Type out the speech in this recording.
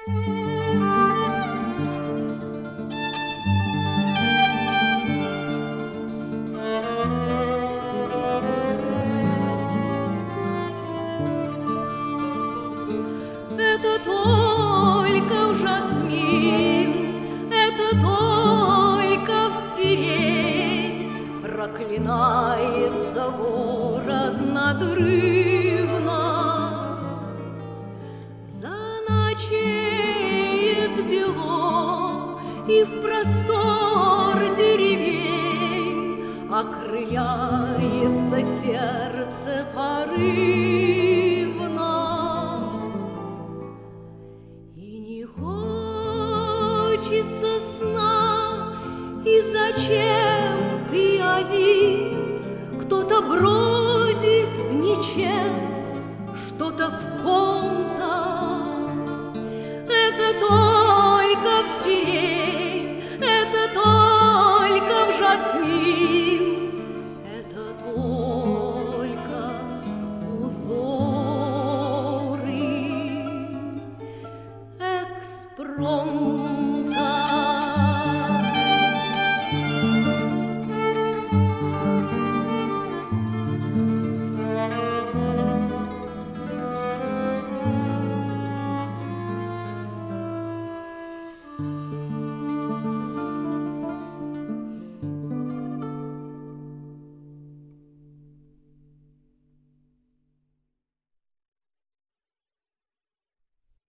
Это только в жасмин, это только в сирень проклинается город надрывно. Заночеет бело, и в простор деревень окрыляется сердце порывно. И не